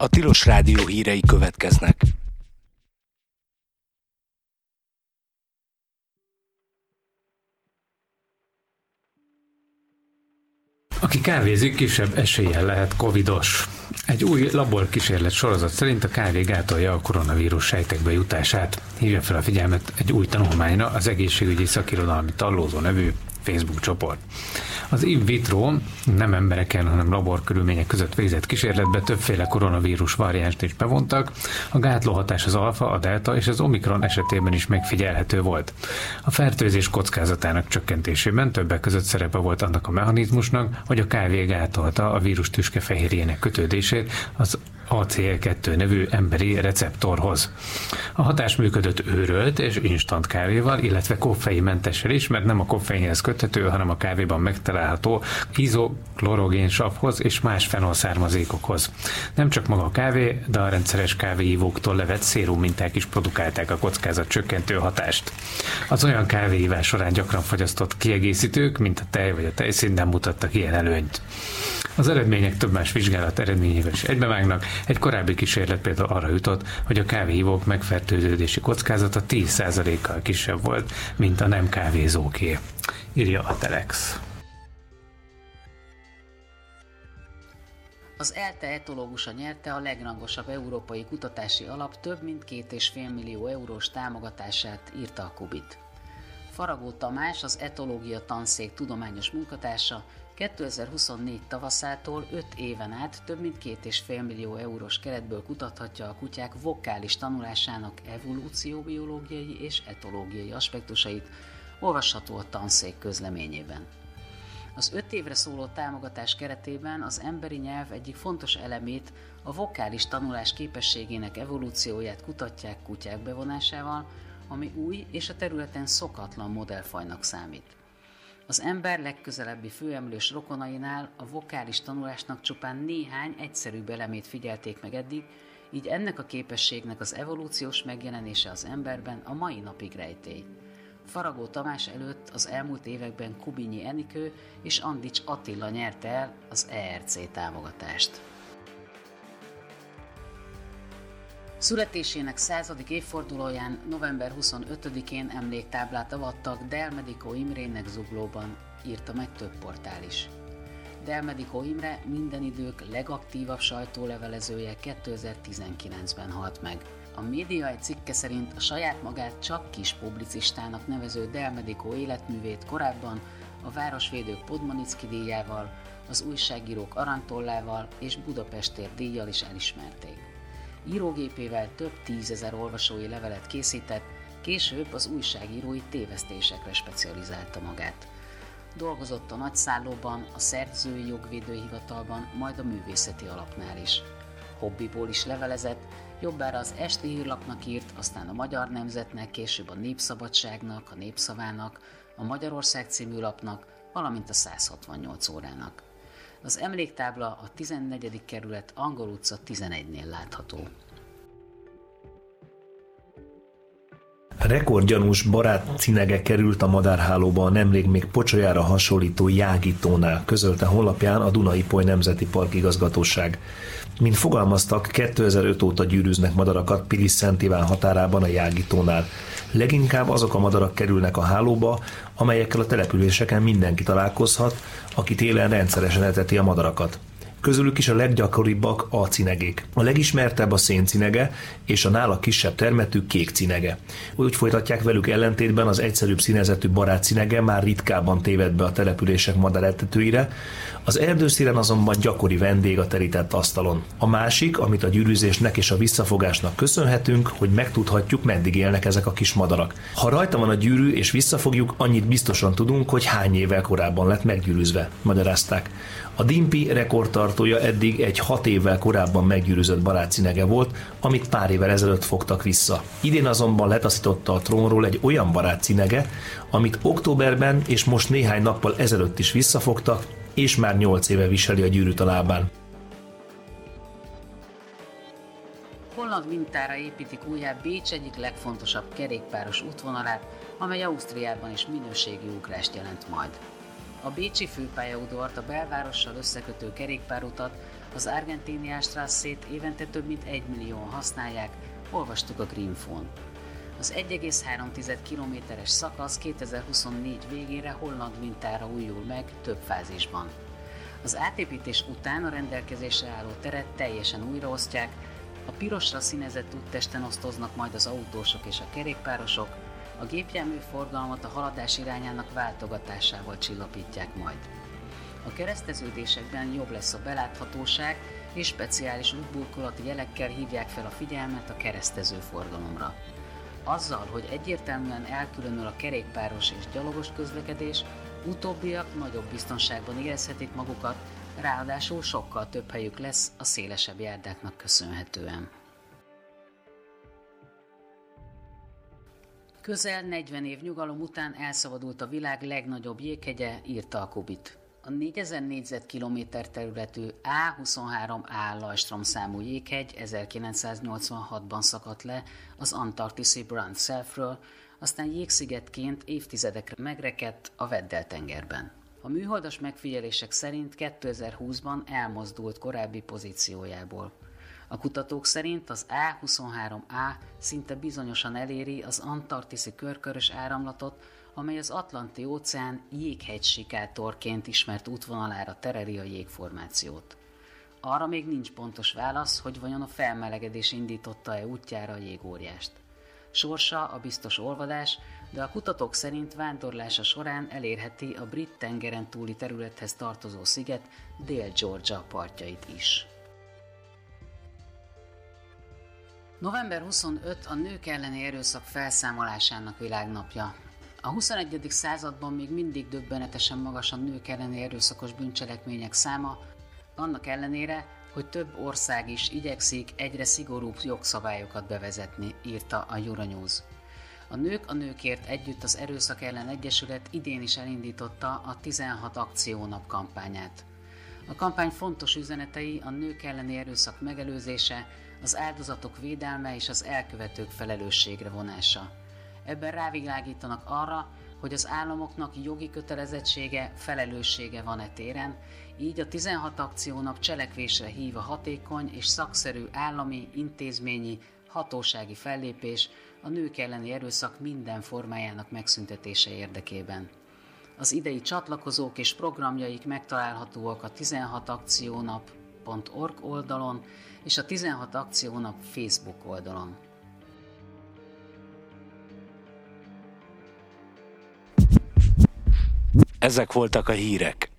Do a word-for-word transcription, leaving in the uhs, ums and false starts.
A Tilos Rádió hírei következnek. Aki kávézik, kisebb eséllyel lehet covidos. Egy új laborkísérlet sorozat szerint a kávé gátolja a koronavírus sejtekbe jutását. Hívja fel a figyelmet egy új tanulmányra az Egészségügyi Szakirodalmi Tallózó nevű Facebook csoport. Az in vitro nem embereken, hanem laborkörülmények között végzett kísérletbe többféle koronavírus variánst is bevontak. A gátló hatás az alfa, a delta és az omikron esetében is megfigyelhető volt. A fertőzés kockázatának csökkentésében többek között szerepe volt annak a mechanizmusnak, hogy a kávé gátolta a vírus tüskefehérjének kötődését az á cé é kettő nevű emberi receptorhoz. A hatás működött őrölt és instant kávéval, illetve koffeinmentessel is, mert nem a koffeinhez köthető, hanem a kávéban megtalálható izoklorogénsavhoz és más fenolszármazékokhoz. Nem csak maga a kávé, de a rendszeres kávéívóktól levett szérum minták is produkálták a kockázat csökkentő hatást. Az olyan kávéívás során gyakran fogyasztott kiegészítők, mint a tej vagy a tejszín nem mutattak ilyen előnyt. Az eredmények több más vizsgálat eredményével is egybevágnak. Egy korábbi kísérlet például arra jutott, hogy a kávéhívók megfertőződési kockázata tíz százalékkal kisebb volt, mint a nem kávézóké, írja a Telex. Az ELTE etológusa nyerte a legrangosabb európai kutatási alap több mint két és fél millió eurós támogatását, írta a Kubit. Faragó Tamás, az etológia tanszék tudományos munkatársa, kétezer-huszonnégy tavaszától öt éven át több mint két és fél millió eurós keretből kutathatja a kutyák vokális tanulásának evolúcióbiológiai és etológiai aspektusait, olvasható a tanszék közleményében. Az öt évre szóló támogatás keretében az emberi nyelv egyik fontos elemét, a vokális tanulás képességének evolúcióját kutatják kutyák bevonásával, ami új és a területen szokatlan modellfajnak számít. Az ember legközelebbi főemlős rokonainál a vokális tanulásnak csupán néhány egyszerűbb elemét figyelték meg eddig, így ennek a képességnek az evolúciós megjelenése az emberben a mai napig rejtély. Faragó Tamás előtt az elmúlt években Kubinyi Enikő és Andics Attila nyerte el az é er cé támogatást. Születésének századik évfordulóján november huszonötödikén emléktáblát avattak Delmedico Imrének Zuglóban, írta meg több portál is. Delmedico Imre minden idők legaktívabb sajtólevelezője kétezer-tizenkilencben halt meg. A média egy cikke szerint a saját magát csak kis publicistának nevező Delmedico életművét korábban a Városvédők Podmanicki díjával, az Újságírók Aranytollával és Budapestért díjjal is elismerték. Írógépével több tízezer olvasói levelet készített, később az újságírói tévesztésekre specializálta magát. Dolgozott a Nagyszállóban, a Szerzői Jogvédő Hivatalban, majd a Művészeti Alapnál is. Hobbiból is levelezett, jobbára az Esti Hírlapnak írt, aztán a Magyar Nemzetnek, később a Népszabadságnak, a Népszavának, a Magyarország című lapnak, valamint a száz hatvannyolc órának. Az emléktábla a tizennegyedik kerület Angol utca tizenegynél látható. Rekordgyanús barát cinege került a madárhálóba a nemrég még pocsolyára hasonlító jágítónál, közölte honlapján a Duna-Ipoly Nemzeti Park igazgatóság. Mint fogalmaztak, kétezer-öt óta gyűrűznek madarakat Pilis-Szent Iván határában a jágítónál. Leginkább azok a madarak kerülnek a hálóba, amelyekkel a településeken mindenki találkozhat, aki télen rendszeresen eteti a madarakat. Közülük is a leggyakoribbak a cinegék. A legismertebb a széncinege és a nála kisebb termetű kék cinege. Úgy folytatják, velük ellentétben az egyszerűbb színezetű barát cinege már ritkábban téved be a települések madáretetőire, az erdőszíren azonban gyakori vendég a terített asztalon. A másik, amit a gyűrűzésnek és a visszafogásnak köszönhetünk, hogy megtudhatjuk, meddig élnek ezek a kis madarak. Ha rajta van a gyűrű és visszafogjuk, annyit biztosan tudunk, hogy hány évvel korábban lett meggyűrűzve, magyarázták. A Dimpi rekordtartója eddig egy hat évvel korábban meggyűrűzött barátcinege volt, amit pár évvel ezelőtt fogtak vissza. Idén azonban letaszította a trónról egy olyan barátcinege, amit októberben és most néhány nappal ezelőtt is visszafogtak, és már nyolc éve viseli a gyűrűt a lábán. Holland mintára építik újjá Bécs egyik legfontosabb kerékpáros útvonalát, amely Ausztriában is minőségi ugrást jelent majd. A bécsi főpályaudvart a belvárossal összekötő kerékpárutat Az Argentinian Strassét évente több mint egy millióan használják, olvastuk a Greenfón. Az egy egész három kilométeres szakasz kétezer-huszonnégy végére holland mintára újul meg több fázisban. Az átépítés után a rendelkezésre álló teret teljesen újraosztják, a pirosra színezett úttesten osztoznak majd az autósok és a kerékpárosok, a gépjármű forgalmat a haladás irányának váltogatásával csillapítják majd. A kereszteződésekben jobb lesz a beláthatóság, és speciális útburkolati jelekkel hívják fel a figyelmet a keresztező forgalomra. Azzal, hogy egyértelműen elkülönül a kerékpáros és gyalogos közlekedés, utóbbiak nagyobb biztonságban érezhetik magukat, ráadásul sokkal több helyük lesz a szélesebb járdáknak köszönhetően. Közel negyven év nyugalom után elszabadult a világ legnagyobb jéghegye, írta a Kubit. A négyezer négyzetkilométer területű á huszonhárom á Lajstrom számú jéghegy ezerkilencszáznyolcvanhatban szakadt le az antarktiszi Brant Selfről, aztán jégszigetként évtizedekre megrekedt a Weddell-tengerben. A műholdas megfigyelések szerint kétezer-húszban elmozdult korábbi pozíciójából. A kutatók szerint az á huszonhárom á szinte bizonyosan eléri az antarktiszi körkörös áramlatot, amely az Atlanti-óceán jéghegysikátorként ismert útvonalára tereli a jégformációt. Arra még nincs pontos válasz, hogy vajon a felmelegedés indította-e útjára a jégóriást. Sorsa a biztos olvadás, de a kutatók szerint vándorlása során elérheti a brit tengeren túli területhez tartozó sziget Dél-Georgia partjait is. november huszonötödike a nők elleni erőszak felszámolásának világnapja. A huszonegyedik században még mindig döbbenetesen magas a nők elleni erőszakos bűncselekmények száma, annak ellenére, hogy több ország is igyekszik egyre szigorúbb jogszabályokat bevezetni, írta a Euronews. A Nők a Nőkért Együtt az Erőszak ellen Egyesület idén is elindította a tizenhat akciónap kampányát. A kampány fontos üzenetei a nők elleni erőszak megelőzése, az áldozatok védelme és az elkövetők felelősségre vonása. Ebben rávilágítanak arra, hogy az államoknak jogi kötelezettsége, felelőssége van e téren, így a tizenhat akciónap cselekvésre hív a hatékony és szakszerű állami, intézményi, hatósági fellépés a nők elleni erőszak minden formájának megszüntetése érdekében. Az idei csatlakozók és programjaik megtalálhatóak a tizenhat akciónap pont org oldalon és a tizenhat akciónap Facebook oldalon. Ezek voltak a hírek.